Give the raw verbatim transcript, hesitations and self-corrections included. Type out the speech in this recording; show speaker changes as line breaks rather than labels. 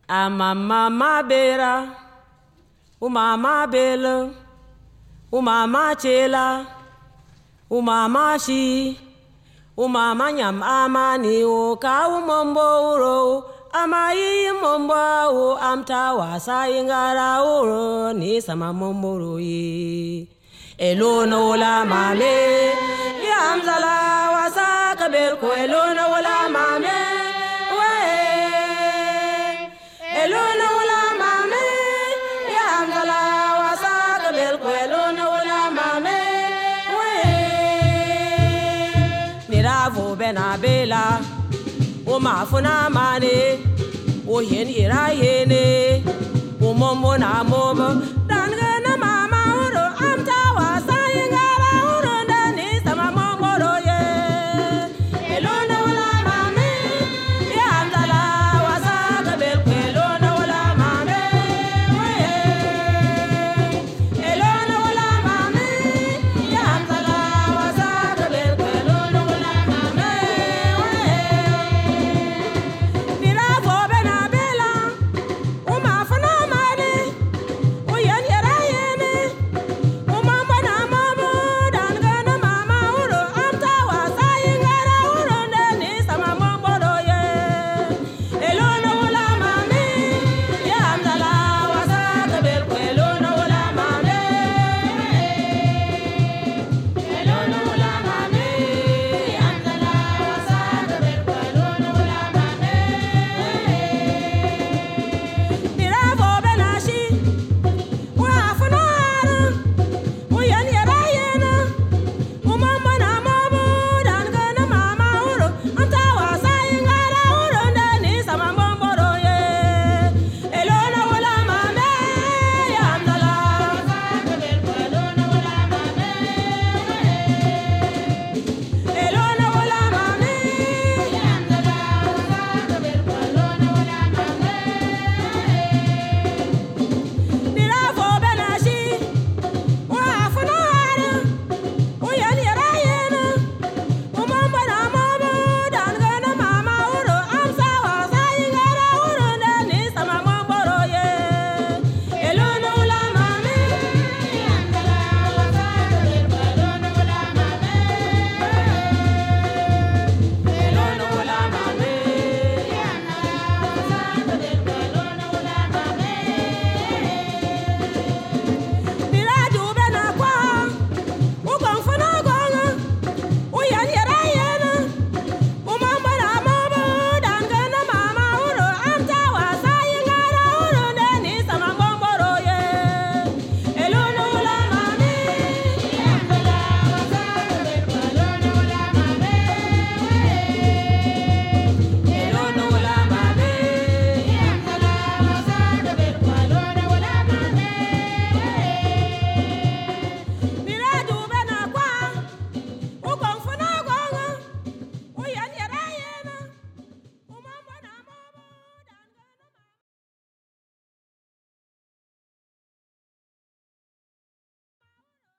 Amama bera, umama bela, umama chela, umama shi, umama nyam amani o ka umombo uro, amayi mombo o amta wasa ingara uro ni sama momboro yi. Elona wala mame, yamzala wasa kabel ko elona wala mame. Elona wala mame, yamzala wasa kabel ko elona wala mame. Niravo benabela, o mafuna mane, o yen ira yen.